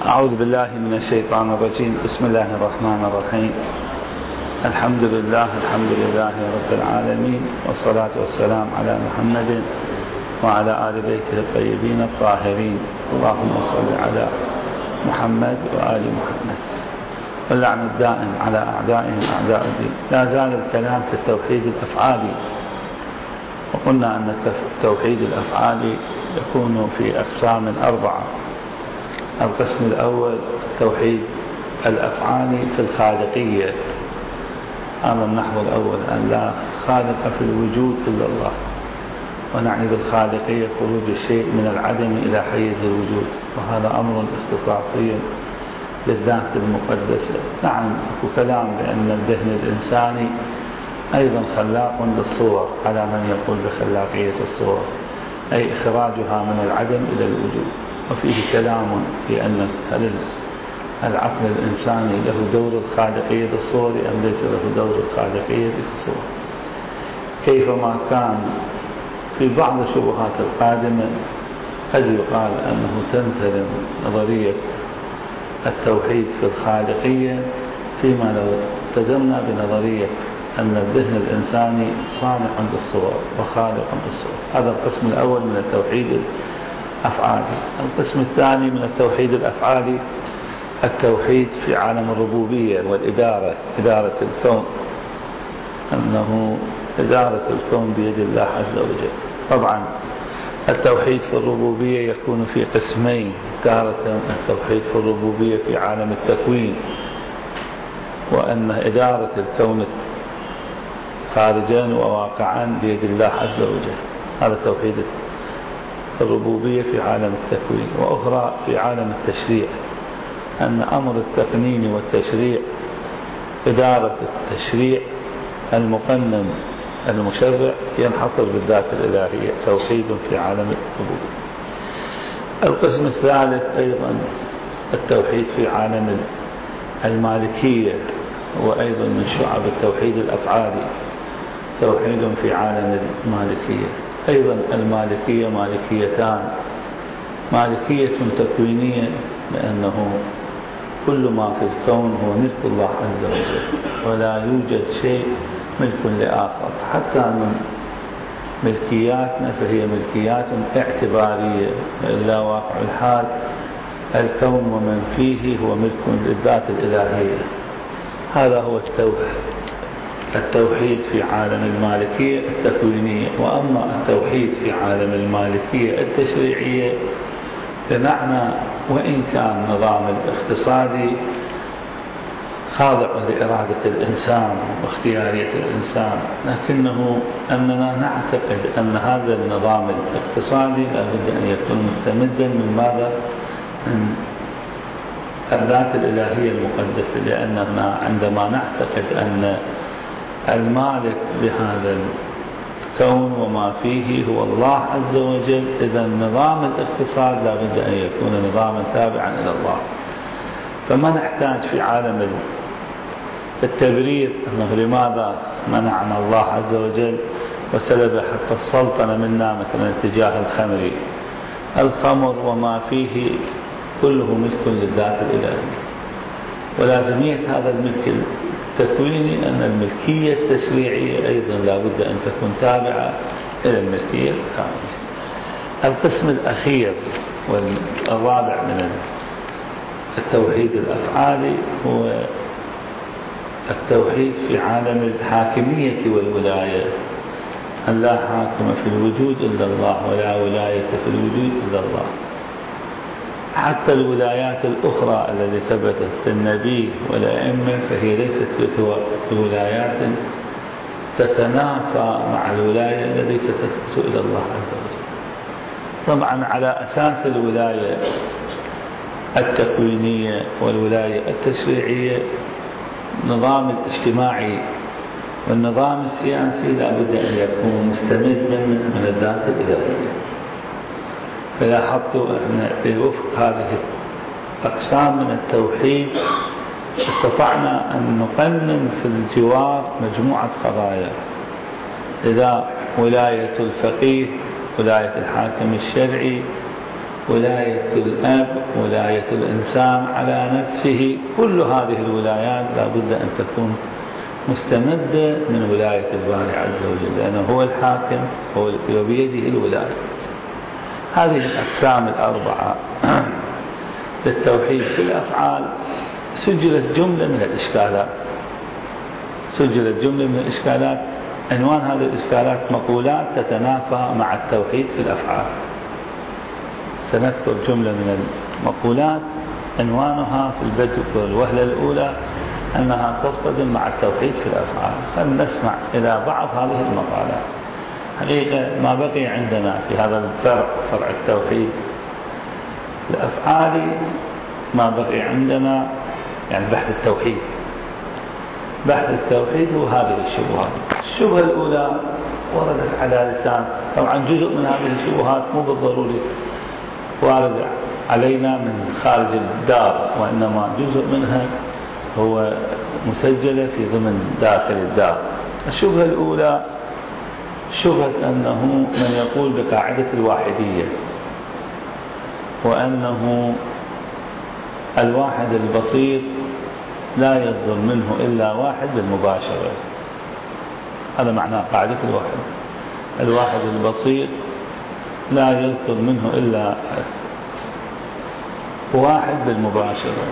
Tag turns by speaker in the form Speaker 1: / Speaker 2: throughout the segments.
Speaker 1: أعوذ بالله من الشيطان الرجيم. بسم الله الرحمن الرحيم. الحمد لله رب العالمين، والصلاة والسلام على محمد وعلى آل بيته الطيبين الطاهرين. اللهم صل على محمد وآل محمد. واللعن الدائم على أعدائهم أعداء الدين. لا زال الكلام في التوحيد الأفعالي، وقلنا أن التوحيد الأفعالي يكون في أقسام 4. القسم الأول توحيد الأفعال في الخالقية، هذا النحو الأول، أن لا خالق في الوجود إلا الله، ونعني بالخالقية خروج الشيء من العدم إلى حيز الوجود، وهذا أمر اختصاصي للذات المقدسة. نعم، كلام بأن الذهن الإنساني أيضا خلاق للصور، على من يقول بخلاقية الصور، أي إخراجها من العدم إلى الوجود. وفيه كلام في أن هل العقل الإنساني له دور الخالقية للصور أم ليس له دور الخالقية للصور. كيفما كان، في بعض الشبهات القادمة قد يقال أنه تنتظم نظرية التوحيد في الخالقية، فيما لو التزمنا بنظرية أن الذهن الإنساني صانع للصور وخالق للصور. هذا القسم الأول من التوحيد الأفعالي. القسم الثاني من التوحيد الأفعالي التوحيد في عالم الربوبية والإدارة، إدارة الكون، أنه إدارة الكون بيد الله عز وجل. طبعا التوحيد في الربوبية يكون في قسمين: تارة التوحيد في الربوبية في عالم التكوين، وأن إدارة الكون خارجا وواقعا بيد الله عز وجل، هذا توحيد الربوبية في عالم التكوين. وأخرى في عالم التشريع، أن أمر التقنين والتشريع، إدارة التشريع المقنن المشرع، ينحصر بالذات الإلهية، توحيد في عالم الربوبية. القسم الثالث أيضا التوحيد في عالم المالكية، وأيضا من شعب التوحيد الأفعالي توحيد في عالم المالكية. أيضا المالكية مالكيتان: مالكية تكوينية، لأنه كل ما في الكون هو ملك الله عز وجل، ولا يوجد شيء ملك لآخر، حتى من ملكياتنا فهي ملكيات اعتبارية، إلا واقع الحال الكون ومن فيه هو ملك للذات الإلهية. هذا هو التوحيد في عالم المالكية التكوينية. وأما التوحيد في عالم المالكية التشريعية، بمعنى وإن كان النظام الاقتصادي خاضع لإرادة الإنسان واختيارية الإنسان، لكنه أننا نعتقد أن هذا النظام الاقتصادي لابد أن يكون مستمدا من ماذا؟ من الذات الإلهية المقدسة، لأننا عندما نعتقد أن المالك لهذا الكون وما فيه هو الله عز وجل، إذا نظام الاقتصاد لابد أن يكون نظاما تابعا إلى الله. فما نحتاج في عالم التبرير أنه لماذا منعنا الله عز وجل وسلب حتى السلطنة منا، مثلا اتجاه الخمر وما فيه كله ملك للذات الإلهية. ولازمية هذا الملك التكويني أن الملكية التشريعية أيضا لابد أن تكون تابعة إلى الملكية الخارجية. القسم الأخير والرابع من التوحيد الأفعالي هو التوحيد في عالم الحاكمية والولاية، أن لا حاكم في الوجود إلا الله، ولا ولاية في الوجود إلا الله. حتى الولايات الأخرى التي ثبتت للنبي والأئمة فهي ليست بولايات تتنافى مع الولاية التي ستثبت إلى الله عز وجل. طبعا على أساس الولاية التكوينية والولاية التشريعية، النظام الاجتماعي والنظام السياسي لابد أن يكون مستمد من الذات الإلهية. فلاحظت أن بوفق هذه الأقسام من التوحيد استطعنا أن نقنن في الجوار مجموعة قضايا: إذا ولاية الفقيه، ولاية الحاكم الشرعي، ولاية الأب، ولاية الإنسان على نفسه، كل هذه الولايات لا بد أن تكون مستمدة من ولاية الباري عز وجل، لأنه هو الحاكم وبيده الولاية. هذه الأقسام الأربعة للتوحيد في الأفعال سجلت جملة من الإشكالات. عنوان هذه الإشكالات مقولات تتنافى مع التوحيد في الأفعال. سنذكر جملة من المقولات عنوانها في البدء والوهلة الأولى أنها تصطدم مع التوحيد في الأفعال. فلنسمع إلى بعض هذه المقالات. حقيقة ما بقي عندنا في هذا الفرع، فرع التوحيد الأفعالي، ما بقي عندنا يعني بحث التوحيد. بحث التوحيد هو هذه الشبهات. الشبهة الأولى وردت على لسان، طبعا جزء من هذه الشبهات مو بالضروري وارد علينا من خارج الدار، وإنما جزء منها هو مسجلة في ضمن داخل الدار. الشبهة الأولى شبهة أنه من يقول بقاعدة الواحدية، وأنه الواحد البسيط لا يصدر منه إلا واحد بالمباشرة. هذا معنى قاعدة الواحد البسيط لا يصدر منه إلا واحد بالمباشرة.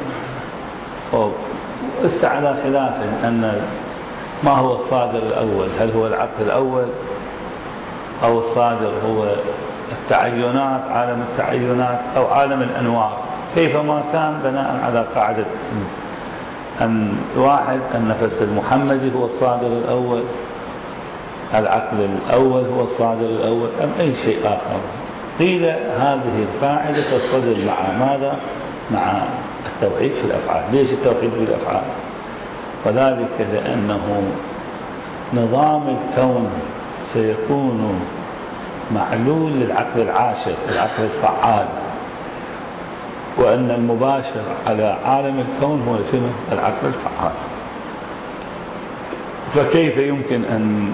Speaker 1: على خلاف أن ما هو الصادر الأول، هل هو العقل الأول أو الصادر هو التعينات، عالم التعينات، أو عالم الأنوار. كيفما كان بناء على قاعدة أن الواحد النفس المحمدي هو الصادر الأول، العقل الأول هو الصادر الأول، أم أي شيء آخر. قيل هذه القاعدة تصطدم مع ماذا؟ مع التوحيد في الأفعال. ليش التوحيد في الأفعال؟ وذلك لأنه نظام الكون سيكون معلول للعقل العاشر، العقل الفعال، وأن المباشر على عالم الكون هو العقل الفعال. فكيف يمكن أن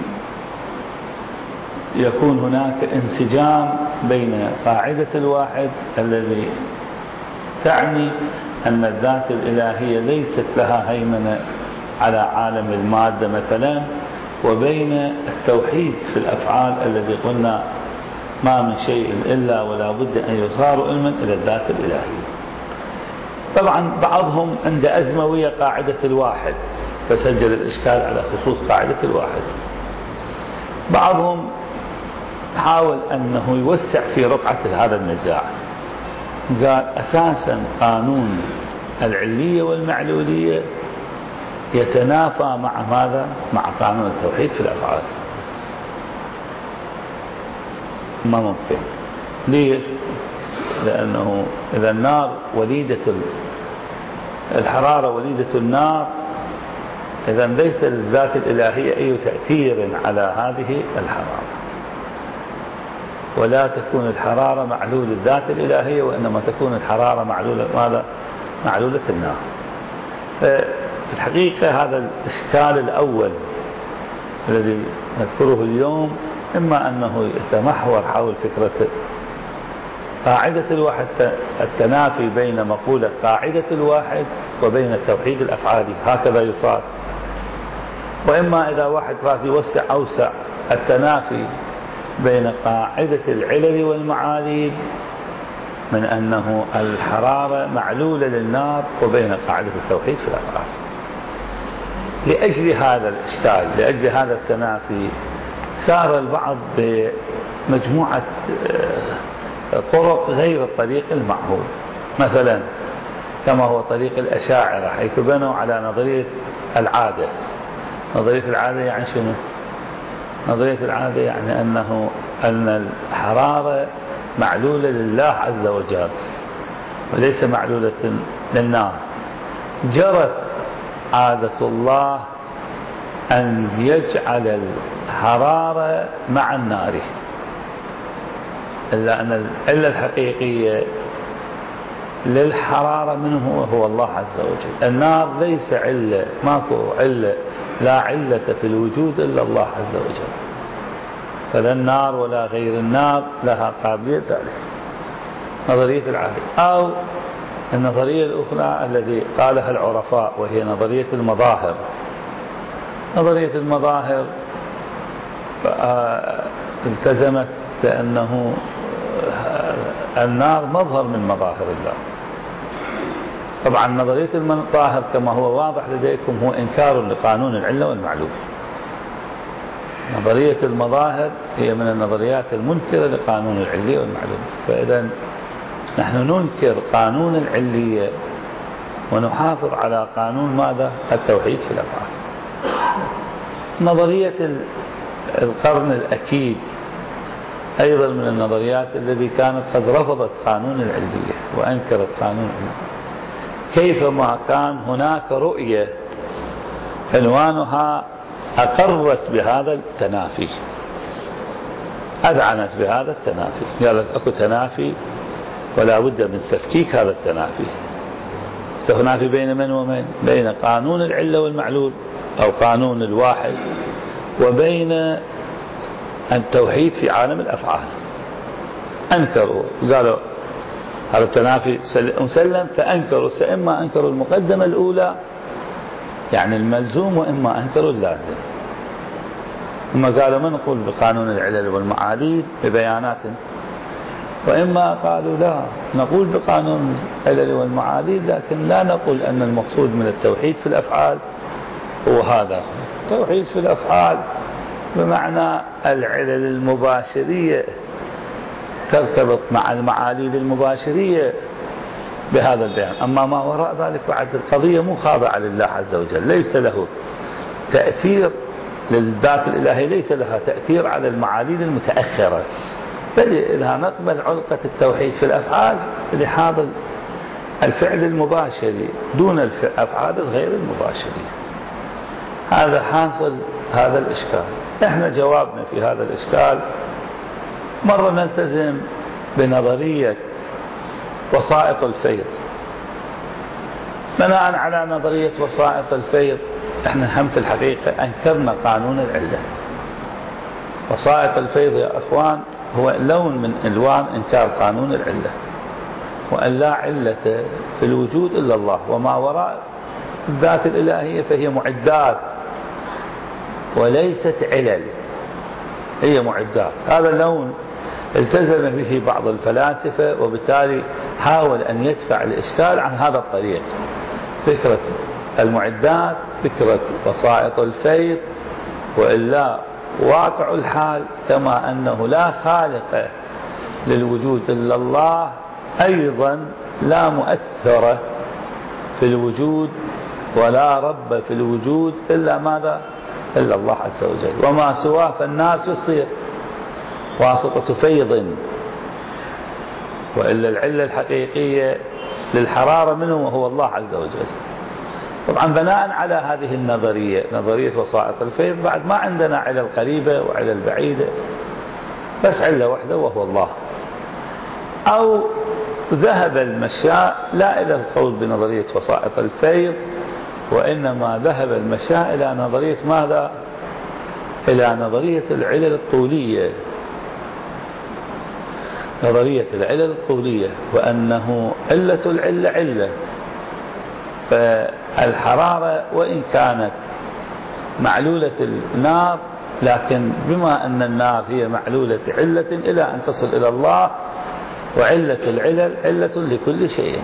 Speaker 1: يكون هناك انسجام بين قاعدة الواحد الذي تعني أن الذات الإلهية ليست لها هيمنة على عالم المادة مثلا، وبين التوحيد في الأفعال الذي قلنا ما من شيء إلا ولا بد أن يصار علما إلى الذات الإلهية. طبعا بعضهم عند أزمة ويا قاعدة الواحد فسجل الإشكال على خصوص قاعدة الواحد. بعضهم حاول أنه يوسع في رقعة هذا النزاع، قال أساسا قانون العلية والمعلولية يتنافى مع ماذا؟ مع قانون التوحيد في الأفعال. ما ممكن. ليش؟ لأنه إذا النار وليدة الحرارة وليدة النار، إذا ليس للذات الإلهية أي تأثير على هذه الحرارة، ولا تكون الحرارة معلول الذات الإلهية، وإنما تكون الحرارة معلولة ماذا؟ معلولة النار. في الحقيقة هذا الإشكال الأول الذي نذكره اليوم إما أنه يتمحور حول فكرة قاعدة الواحد، التنافي بين مقولة قاعدة الواحد وبين التوحيد الأفعالي، هكذا يصار. وإما إذا واحد راد يوسع أوسع التنافي بين قاعدة العلل والمعاليل من أنه الحرارة معلولة للنار، وبين قاعدة التوحيد في الأفعال. لأجل هذا الإشكال، لأجل هذا التنافي، سار البعض بمجموعة طرق غير الطريق المعهود، مثلا كما هو طريق الأشاعرة، حيث بنوا على نظرية العادة. نظرية العادة يعني شنو؟ نظرية العادة يعني أن الحرارة معلولة لله عز وجل وليس معلولة للنار. جرت عادة الله أن يجعل الحرارة مع النار، إلا أن العلة الحقيقية للحرارة منه هو الله عز وجل. النار ليس علة، ماكو علة، لا علة في الوجود إلا الله عز وجل، فلا النار ولا غير النار لها قابلية ذلك. نظرية العادة، أو النظرية الأخرى التي قالها العرفاء وهي نظرية المظاهر. نظرية المظاهر التزمت بأنه النار مظهر من مظاهر الله. طبعا نظرية المظاهر كما هو واضح لديكم هو إنكار لقانون العلة والمعلول. نظرية المظاهر هي من النظريات المنكرة لقانون العلية والمعلول. فإذا نحن ننكر قانون العلية ونحافظ على قانون ماذا؟ التوحيد في الأفعال. نظرية القرن الأكيد أيضا من النظريات التي كانت قد رفضت قانون العلية وأنكرت قانون العلية، كيفما كان هناك رؤية عنوانها أقرت بهذا التنافي، أذعنت بهذا التنافي، قالت أكو تنافي ولا بد من تفكيك هذا التنافي. تنافي بين من ومن؟ بين قانون العلة والمعلول أو قانون الواحد وبين التوحيد في عالم الأفعال. أنكروا، قالوا هذا التنافي مسلم، فأنكروا، إما أنكروا المقدمة الأولى يعني الملزوم، وإما أنكروا اللازم. ثم قالوا ما نقول بقانون العلل والمعاليل ببيانات، وإما قالوا لا نقول بقانون العلل والمعاليل لكن لا نقول أن المقصود من التوحيد في الأفعال هو هذا. التوحيد في الأفعال بمعنى العلل المباشرية ترتبط مع المعاليل المباشرية بهذا البيان، أما ما وراء ذلك بعد القضية مو خاضعة لله عز وجل، ليس له تأثير للذات الإلهية، ليس لها تأثير على المعاليل المتأخرة، بل لها نقبل علقة التوحيد في الأفعال لهذا الفعل المباشري دون الأفعال الغير المباشرية. هذا حاصل هذا الإشكال. احنا جوابنا في هذا الإشكال مرة نلتزم بنظرية وسائط الفيض. بناء على نظرية وسائط الفيض احنا هم في الحقيقة انكرنا قانون العلة. وسائط الفيض يا اخوان هو لون من الوان انكار قانون العلة، وان لا علة في الوجود الا الله، وما وراء الذات الالهية فهي معدات وليست علل، هي معدات. هذا اللون التزم به بعض الفلاسفة، وبالتالي حاول أن يدفع الإشكال عن هذا الطريق، فكرة المعدات، فكرة وسائط الفيض. وإلا واقع الحال كما أنه لا خالق للوجود إلا الله، أيضا لا مؤثر في الوجود ولا رب في الوجود إلا ماذا؟ إلا الله عز وجل. وما سواه فالناس يصير واسطة فيض، وإلا العلة الحقيقية للحرارة منه وهو الله عز وجل. طبعا بناء على هذه النظرية، نظرية وسائط الفيض، بعد ما عندنا علل قريبة وعلل بعيدة، بس علة واحدة وهو الله. أو ذهب المشاء لا إلى القول بنظرية وسائط الفيض، وإنما ذهب المشاء إلى نظرية ماذا؟ إلى نظرية العلل الطولية، نظرية العلل الطولية، وأنه علة العلة علة. فالحرارة وإن كانت معلولة النار، لكن بما أن النار هي معلولة علة إلى أن تصل إلى الله، وعلة العلل علة لكل شيء.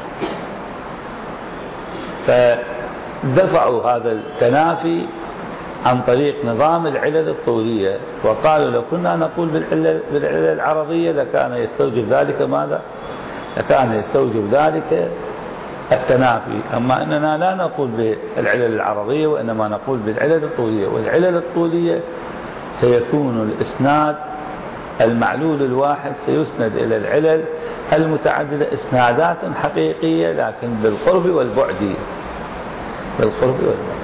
Speaker 1: فدفعوا هذا التنافي عن طريق نظام العلل الطولية، وقالوا لو كنا نقول بالعلل العرضية لكان يستوجب ذلك ماذا؟ لكان يستوجب ذلك التنافي. أما أننا لا نقول بالعلل العرضية، وإنما نقول بالعلل الطولية. والعلل الطولية سيكون الإسناد المعلول الواحد سيسند إلى العلل المتعددة إسنادات حقيقية، لكن بالقرب والبعد، بالقرب والبعد.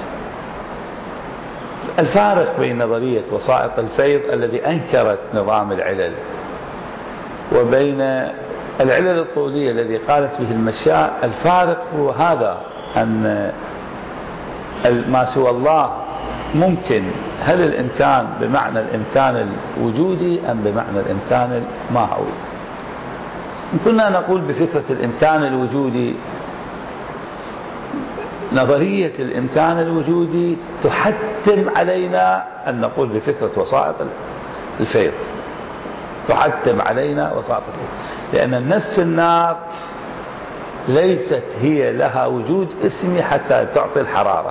Speaker 1: الفارق بين نظرية وسائط الفيض الذي أنكرت نظام العلل وبين العلل الطولية الذي قالت به المشاء، الفارق هو هذا، أن ما سوى الله ممكن. هل الإمكان بمعنى الإمكان الوجودي أم بمعنى الإمكان الماهوي؟ كنا نقول بفكرة الإمكان الوجودي، نظرية الإمكان الوجودي تحتم علينا أن نقول بفكرة وسائط الفيض، تحتم علينا وسائط الفيض، لأن نفس النار ليست هي لها وجود اسمي حتى تعطي الحرارة،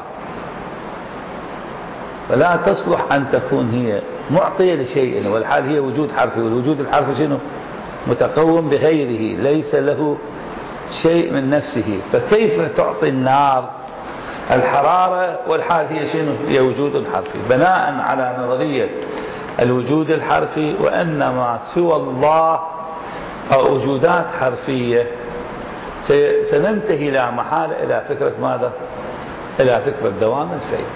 Speaker 1: فلا تصلح أن تكون هي معطية لشيء، والحال هي وجود حرفي، والوجود الحرفي شنو؟ متقوم بغيره، ليس له شيء من نفسه، فكيف تعطي النار الحرارة والحال هي شنو؟ هي وجود حرفي، بناء على نظرية الوجود الحرفي، وأنما سوى الله أو وجودات حرفية سننتهي لا محالة إلى فكرة ماذا؟ إلى فكرة دوام الفيض.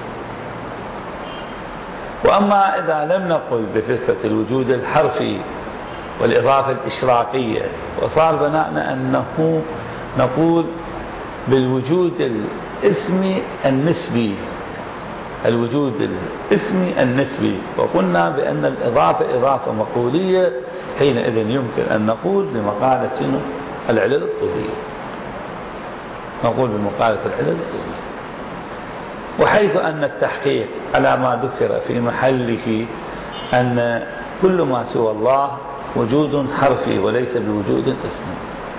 Speaker 1: وأما إذا لم نقل بفكرة الوجود الحرفي والإضافة الإشراقية، وصار بناءنا أنه نقول بالوجود الاسمي النسبي، الوجود الاسمي النسبي، وقلنا بأن الإضافة إضافة مقولية، حينئذ يمكن أن نقول بمقالة شنو؟ العلل الطولية، نقول بمقالة العلل الطولية. وحيث أن التحقيق على ما ذكر في محله أن كل ما سوى الله وجود حرفي وليس بوجود اسمي،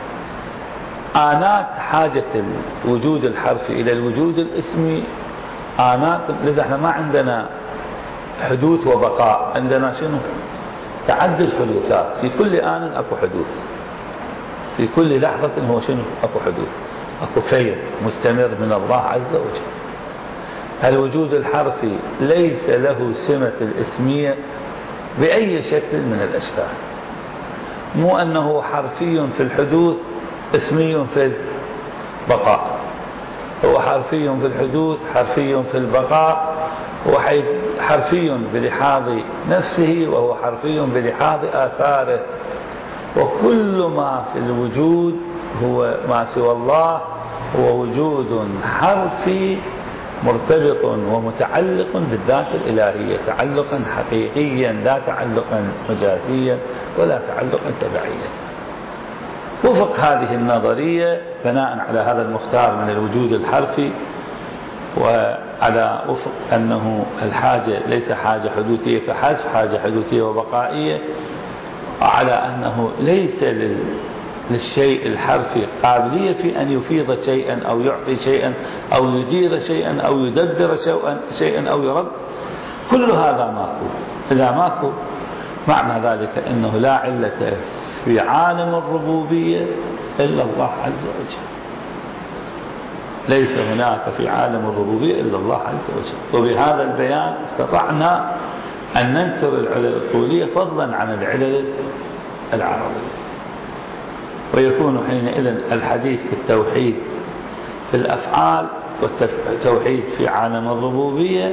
Speaker 1: آنات حاجة الوجود الحرفي إلى الوجود الاسمي آنات، لذا احنا ما عندنا حدوث وبقاء، عندنا شنو؟ تعدد حدوثات، في كل آن أكو حدوث، في كل لحظة هو شنو؟ أكو حدوث، أكو فيض مستمر من الله عز وجل. الوجود الحرفي ليس له سمة الاسمية بأي شكل من الأشكال، مو أنه حرفي في الحدوث اسمي في البقاء، هو حرفي في الحدوث حرفي في البقاء، هو حرفي بلحاظ نفسه، وهو حرفي بلحاظ آثاره، وكل ما في الوجود هو ما سوى الله هو وجود حرفي مرتبط ومتعلق بالذات الإلهية تعلقا حقيقيا، لا تعلقا مجازيا ولا تعلقا تبعيا. وفق هذه النظرية بناء على هذا المختار من الوجود الحرفي، وعلى وفق أنه الحاجة ليس حاجة حدوثية فحسب، حاجة حدوثية وبقائية، وعلى أنه ليس للشيء الحرفي قابلية في أن يفيض شيئا أو يعطي شيئا أو يدير شيئا أو يدبر شيئا أو يرد، كل هذا ماكو. إذا ماكو معنى ذلك أنه لا علة في عالم الربوبية إلا الله عز وجل، ليس هناك في عالم الربوبية إلا الله عز وجل. وبهذا البيان استطعنا أن ننكر العلل الطولية فضلا عن العلل العربية، ويكون حينئذ الحديث في التوحيد في الأفعال والتوحيد في عالم الربوبية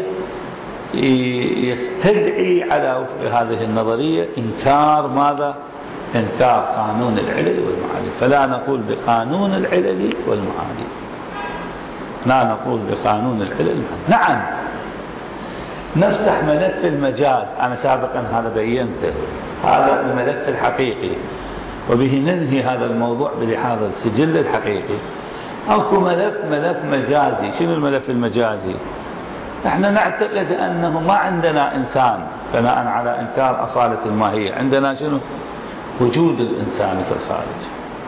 Speaker 1: يستدعي على وفق هذه النظرية إنكار ماذا؟ إنكار قانون العلل والمعالي. فلا نقول بقانون العلل والمعالي، لا نقول بقانون العلل والمعالي. نعم نفتح ملف المجاز، أنا سابقا هذا بينته، هذا الملف الحقيقي، وبه ننهي هذا الموضوع بلحاظ السجل الحقيقي. أكو ملف مجازي. شنو الملف المجازي؟ احنا نعتقد أنه ما عندنا إنسان بناء على إنكار أصالة الماهية، عندنا شنو؟ وجود الإنسان في الخارج.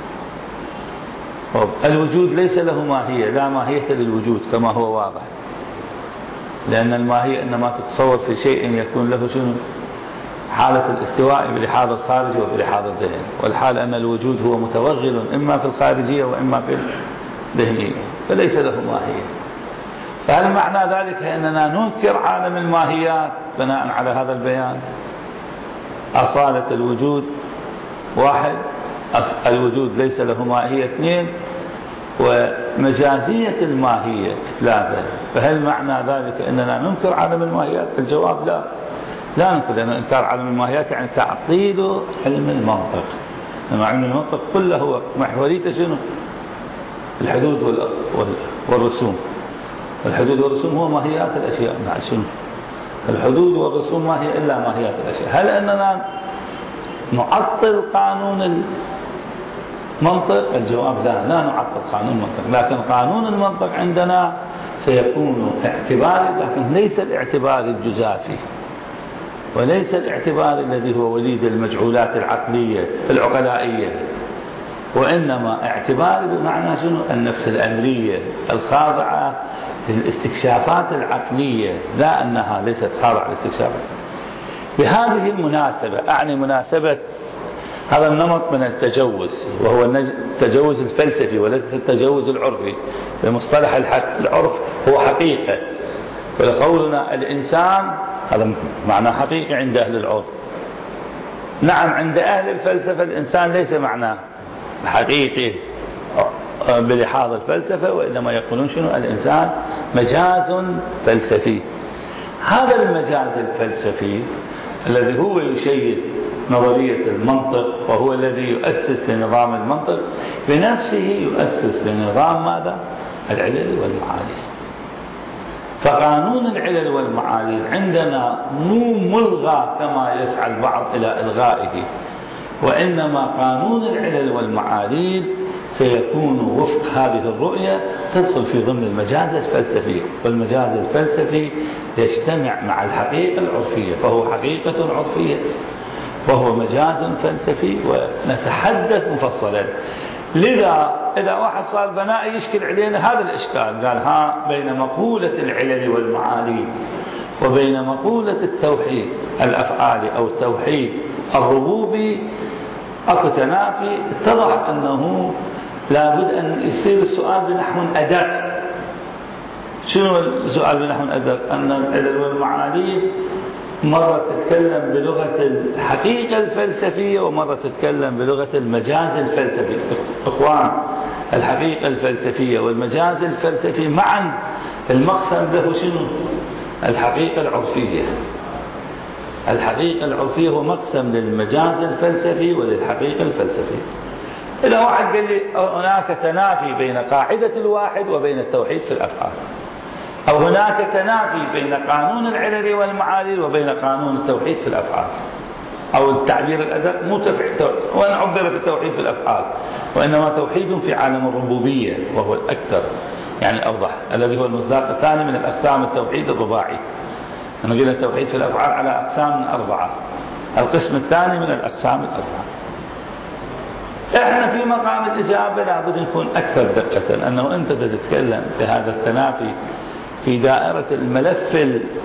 Speaker 1: الوجود ليس له ماهية، لا ماهية للوجود كما هو واضح، لأن الماهية إنما تتصور في شيء يكون له شنو؟ حالة الاستواء بلحاظ الخارج وبلحاظ الذهن، والحال أن الوجود هو متوغل إما في الخارجية وإما في الذهنية، فليس له ماهية. فهل معنى ذلك أننا ننكر عالم الماهيات بناء على هذا البيان؟ أصالة الوجود واحد، الوجود ليس له ماهية اثنين، ومجازية الماهية ثلاثة. فهل معنى ذلك أننا ننكر عالم الماهيات؟ الجواب لا، لا ننكر، لأن إنكار عالم الماهيات يعني تعطيل علم المنطق. لما علم المنطق كله هو محوريته شنو؟ الحدود والرسوم. الحدود والرسوم هو ماهيات الأشياء. مع شنو؟ الحدود والرسوم ما هي إلا ماهيات الأشياء. هل أننا نعطل قانون منطق؟ الجواب لا نعطل قانون المنطق، لكن قانون المنطق عندنا سيكون اعتباري، لكن ليس الاعتبار الجزافي، وليس الاعتبار الذي هو وليد المجعولات العقلية العقلائية، وإنما اعتبار بمعنى شنو؟ النفس الأمرية الخاضعة للاستكشافات العقلية، لا أنها ليست خاضعة للاستكشافات. بهذه المناسبة، أعني مناسبة هذا النمط من التجوز، وهو التجوز الفلسفي وليس التجوز العرفي. بمصطلح العرف هو حقيقة، فقولنا الإنسان هذا معنى حقيقي عند أهل العرف. نعم عند أهل الفلسفة الإنسان ليس معناه حقيقي بلحاظ الفلسفة، وإنما يقولون شنو؟ الإنسان مجاز فلسفي. هذا المجاز الفلسفي الذي هو يشيد نظرية المنطق، وهو الذي يؤسس لنظام المنطق، بنفسه يؤسس لنظام ماذا؟ العلل والمعالج. فقانون العلل والمعالج عندنا مو ملغى كما يسعى البعض إلى إلغائه، وإنما قانون العلل والمعالج سيكون وفق هذه الرؤية تدخل في ضمن المجاز الفلسفي، والمجاز الفلسفي يجتمع مع الحقيقة العرفية، فهو حقيقة عرفية وهو مجاز فلسفي، ونتحدث مفصلا. لذا إذا واحد صار بنائي يشكل علينا هذا الإشكال، قال بين مقولة العلل والمعالي وبين مقولة التوحيد الأفعالي أو التوحيد الربوبي أكو تنافي، اتضح أنه لابد أن يصير السؤال بنحو أدق. شنو السؤال بنحو أدق؟ أن العلل والمعالي مرة تتكلم بلغة الحقيقة الفلسفية، ومرة تتكلم بلغة المجاز الفلسفي. إخوان، الحقيقة الفلسفية والمجاز الفلسفي معا المقسم له شنو؟ الحقيقة العرفية. الحقيقة العرفية هو مقسم للمجاز الفلسفي وللحقيقة الفلسفية. إذا واحد قال لي هناك تنافي بين قاعدة الواحد وبين التوحيد في الأفعال، أو هناك تنافي بين قانون العلل والمعالي وبين قانون التوحيد في الأفعال، أو التعبير الأدق مو وأن عبر في التوحيد في الأفعال، وإنما توحيد في عالم الربوبية، وهو الأكثر يعني أوضح، الذي هو المصداق الثاني من الأقسام التوحيد الرباعي. أنا قلنا التوحيد في الأفعال على أقسام 4، القسم الثاني من الأقسام 4. احنا في مقام الإجابة لابد نكون أكثر دقة، أنه أنت تتكلم بهذا التنافي في دائرة الملف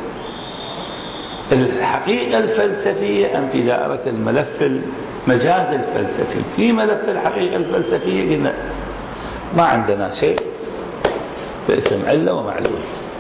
Speaker 1: الحقيقة الفلسفية أم في دائرة الملف المجاز الفلسفي. في ملف الحقيقة الفلسفية قلنا ما عندنا شيء باسم علة ومعلول،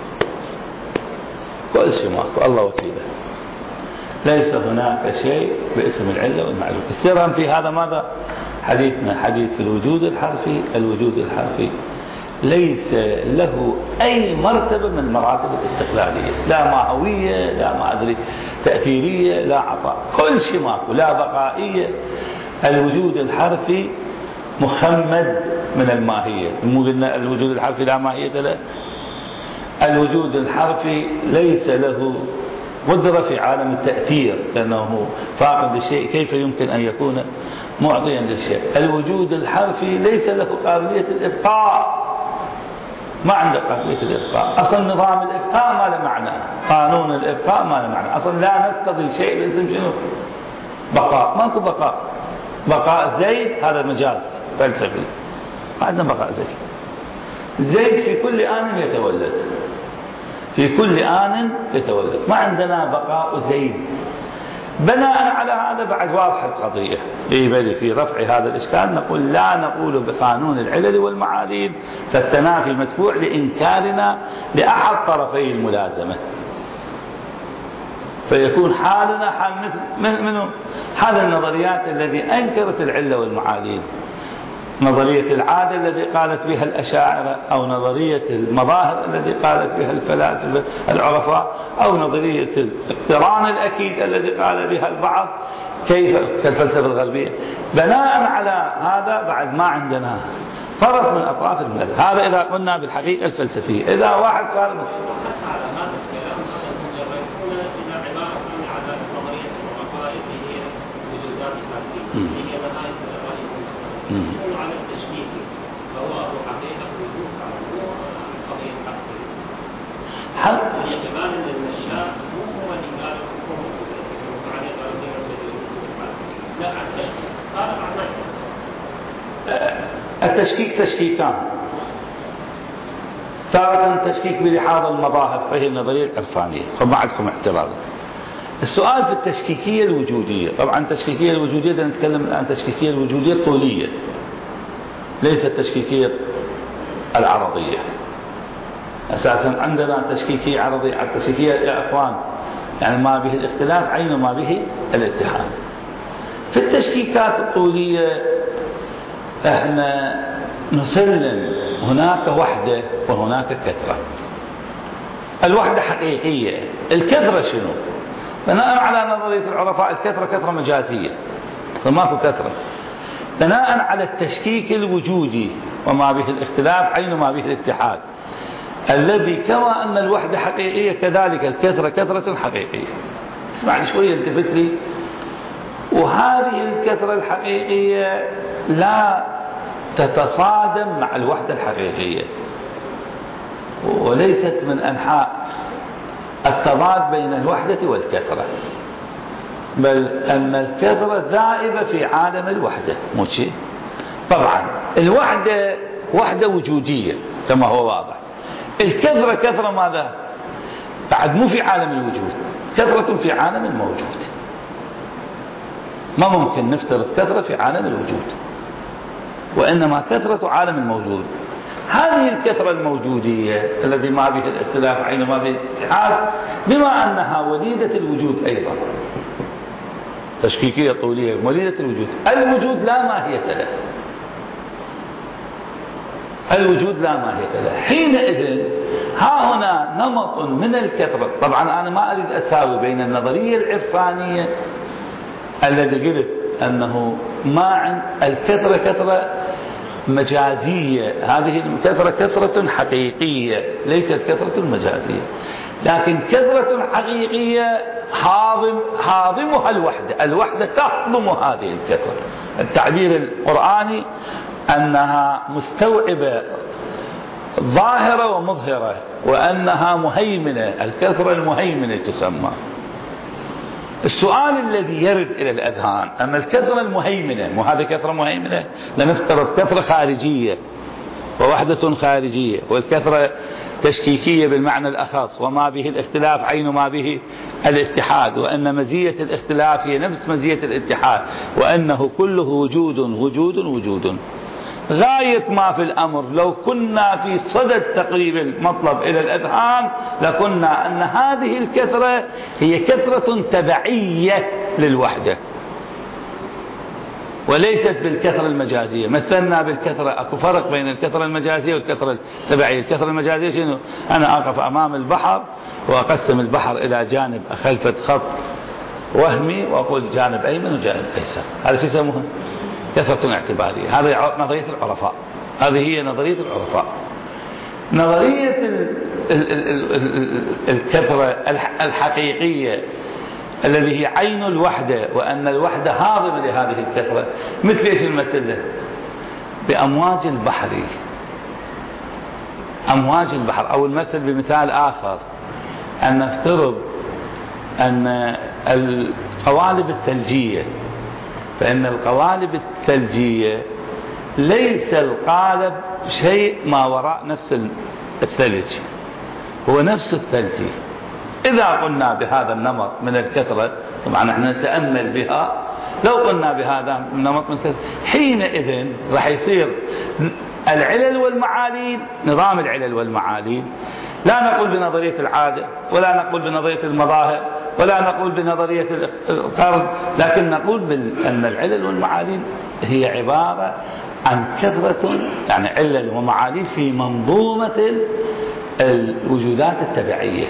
Speaker 1: كل شيء ماكو، الله وكيله، ليس هناك شيء باسم العلة والمعلول. السر في هذا ماذا؟ حديثنا حديث في الوجود الحرفي. الوجود الحرفي ليس له أي مرتبة من مراتب الاستقلالية، لا ماهوية، لا ما أدري تأثيرية، لا عطاء، كل شيء ماكو، لا بقائية. الوجود الحرفي مخمد من الماهية. مو قلنا الوجود الحرفي لا ماهية له؟ الوجود الحرفي ليس له قدرة في عالم التأثير، لأنه فاقد للشيء، كيف يمكن أن يكون معطيا للشيء؟ الوجود الحرفي ليس له قابلية الإبقاء، ما عنده قابلية الإبقاء. أصلا نظام الإبقاء ما له معنى، قانون الإبقاء ما له معنى، أصلا لا نقتضي شيء باسم شنو؟ بقاء. ماكو بقاء. بقاء زيد هذا مجاز فلسفي، ما عندنا بقاء زيد. زيد في كل آن يتولد، في كل آن يتولد، ما عندنا بقاء زيد. بناء على هذا بعد واضح القضية، بل في رفع هذا الإشكال نقول لا نقول بقانون العلل والمعاليل، فالتنافي مدفوع لإنكارنا لأحد طرفي الملازمة، فيكون حالنا حال من حال النظريات الذي أنكرت العلة والمعاليل، نظرية العادة الذي قالت بها الأشاعرة، أو نظرية المظاهر الذي قالت بها الفلاسفة العرفاء، أو نظرية الاقتران الأكيد الذي قال بها البعض كيف كالفلسفة الغربية. بناء على هذا بعد ما عندنا طرف من أطراف الملل. هذا إذا قلنا بالحقيقة الفلسفية. إذا واحد صار
Speaker 2: يعني كمان ان الشاب هو اللي قال لا
Speaker 1: التشكيك تشكيكان، تارة تشكيك بلحاظ المظاهر فهي النظرية العرفانية، فما عندكم اعتراض. السؤال في التشكيكية الوجودية، طبعا التشكيكية الوجودية نتكلم الآن التشكيكية الوجودية الطولية ليس التشكيكية العرضية. أساسا عندنا تشكيكية عرضية، التشكيكية يا أخوان يعني ما به الاختلاف عين ما به الاتحاد. في التشكيكات الطولية احنا نسلم هناك وحدة وهناك كثرة. الوحدة حقيقية، الكثرة شنو؟ بناء على نظرية العرفاء الكثرة كثرة مجازية، ماكو كثرة. بناء على التشكيك الوجودي وما به الاختلاف عين ما به الاتحاد، الذي كما أن الوحدة حقيقية كذلك الكثرة كثرة حقيقية. اسمعني شوية التفت لي. وهذه الكثرة الحقيقية لا تتصادم مع الوحدة الحقيقية، وليست من أنحاء التضاد بين الوحدة والكثرة، بل أن الكثرة ذائبة في عالم الوحدة مو شيء. طبعا الوحدة وحدة وجودية كما هو واضح، الكثرة كثرة ماذا؟ بعد مو في عالم الوجود، كثرة في عالم الموجود. ما ممكن نفترض كثرة في عالم الوجود، وإنما كثرة عالم الموجود. هذه الكثرة الموجودية الذي ما به الاختلاف عين ما به الاتحاد، بما أنها وليدة الوجود أيضا، تشكيكية طولية وليدة الوجود. الوجود لا ماهية له، الوجود لا ماهية له. حينئذ ها هنا نمط من الكثرة. طبعا أنا ما أريد أساوي بين النظرية العرفانية الذي قلت أنه ما عند الكثرة كثرة مجازية، هذه الكثرة كثرة حقيقية ليست كثرة مجازية، لكن كثرة حقيقية حاضمها الوحدة، الوحدة تحضم هذه الكثرة. التعبير القرآني أنها مستوعبة ظاهرة ومظهرة، وأنها مهيمنة، الكثرة المهيمنة تسمى. السؤال الذي يرد إلى الأذهان أن الكثرة المهيمنة، مو هذه كثرة مهيمنة، لنفترض كثرة خارجية ووحدة خارجية، والكثرة تشكيكية بالمعنى الأخص، وما به الاختلاف عين ما به الاتحاد، وأن مزية الاختلاف هي نفس مزية الاتحاد، وأنه كله وجود وجود وجود. غاية ما في الأمر لو كنا في صدد تقريب المطلب إلى الأذهان لكنا أن هذه الكثرة هي كثرة تبعية للوحدة وليست بالكثرة المجازية. مثلنا بالكثرة، أكو فرق بين الكثرة المجازية والكثرة التبعية. الكثرة المجازية شنو؟ أنا أقف أمام البحر وأقسم البحر إلى جانب خلفة خط وهمي وأقول جانب أيمن وجانب أيسر، هذا شو يسموها؟ كثرة اعتبارية. هذه نظرية العرفاء، هذه هي نظرية العرفاء. نظرية الكثرة الحقيقية الذي هي عين الوحدة، وأن الوحدة هاضمة لهذه الكثرة. مثل ايش المثل؟ بأمواج البحر، أمواج البحر. أو المثل بمثال آخر، أن نفترض أن القوالب الثلجية، فإن القوالب الثلجية ليس القالب شيء ما وراء نفس الثلج، هو نفس الثلج. إذا قلنا بهذا النمط من الكثرة، طبعا احنا نتأمل بها، لو قلنا بهذا النمط من الكثرة حينئذ راح يصير العلل والمعاليل، نظام العلل والمعاليل، لا نقول بنظرية العادة، ولا نقول بنظرية المظاهر، ولا نقول بنظرية القرض، لكن نقول بأن العلل والمعاليل هي عبارة عن كثرة، يعني علل ومعاليل في منظومة الوجودات التبعية.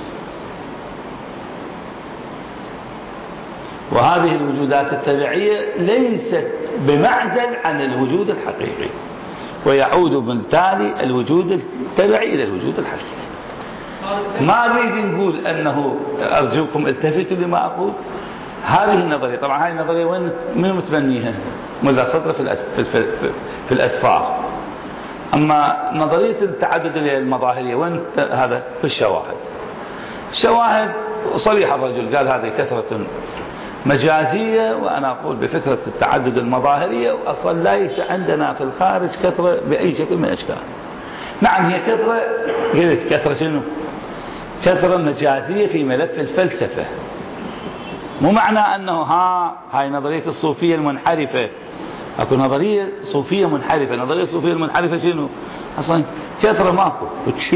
Speaker 1: وهذه الوجودات التبعية ليست بمعزل عن الوجود الحقيقي، ويعود بالتالي الوجود التبعي إلى الوجود الحقيقي. ما نريد نقول أنه، أرجوكم التفتوا لما أقول، هذه النظرية، طبعا هذه النظرية وين من متبنيها؟ ملا صدر في الأسفار. أما نظرية التعدد المظاهرية وين؟ هذا في الشواهد. شواهد صريح الرجل قال هذه كثرة مجازية، وأنا أقول بفكرة التعدد المظاهرية، وأصلا ليس عندنا في الخارج كثرة بأي شكل من الأشكال. نعم هي كثرة، قلت كثرة شنو؟ كثرة مجازية في ملف الفلسفة، مو معنى أنه هاي نظرية الصوفية المنحرفة، أكو نظرية صوفية منحرفة. نظرية الصوفية المنحرفة شنو؟ أصلا كثرة ماكو،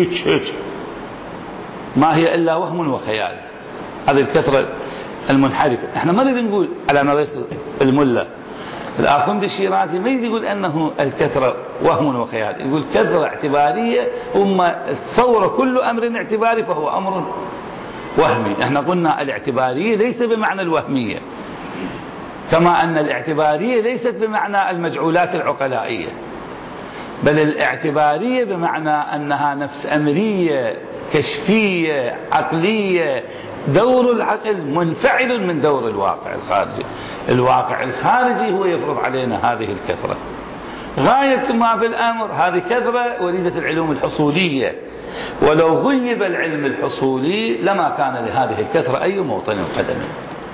Speaker 1: ما هي إلا وهم وخيال. هذه الكثرة المنحرفة. احنا ما نريد نقول على نظرية الملا الآخوندي الشيرازي، ما يقول أنه الكثرة وهم وخيال، يقول كثرة اعتبارية، هم تصور كل أمر اعتباري فهو أمر وهمي. احنا قلنا الاعتبارية ليس بمعنى الوهمية، كما أن الاعتبارية ليست بمعنى المجعولات العقلائية، بل الاعتبارية بمعنى أنها نفس أمرية كشفية عقلية، دور العقل منفعل من دور الواقع الخارجي. الواقع الخارجي هو يفرض علينا هذه الكثرة. غاية ما في الأمر هذه كثرة وليدة العلوم الحصولية، ولو غيب العلم الحصولي لما كان لهذه الكثرة أي موطن قدمي.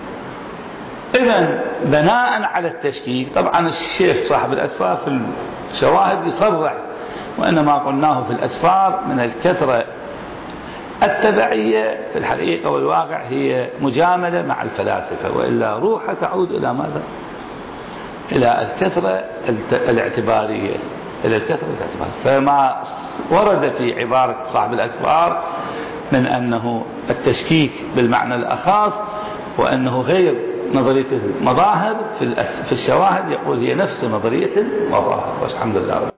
Speaker 1: إذن بناء على التشكيك، طبعا الشيخ صاحب الأسفار في الشواهد يصرح، وإنما قلناه في الأسفار من الكثرة التبعية في الحقيقة والواقع هي مجاملة مع الفلاسفة، وإلا روحها تعود إلى ماذا؟ إلى الكثرة الاعتبارية، إلى الكثرة الاعتبارية. فما ورد في عبارة صاحب الأسفار من أنه التشكيك بالمعنى الأخاص، وأنه غير نظرية المظاهر في الشواهد، يقول هي نفس نظرية المظاهر. والحمد لله.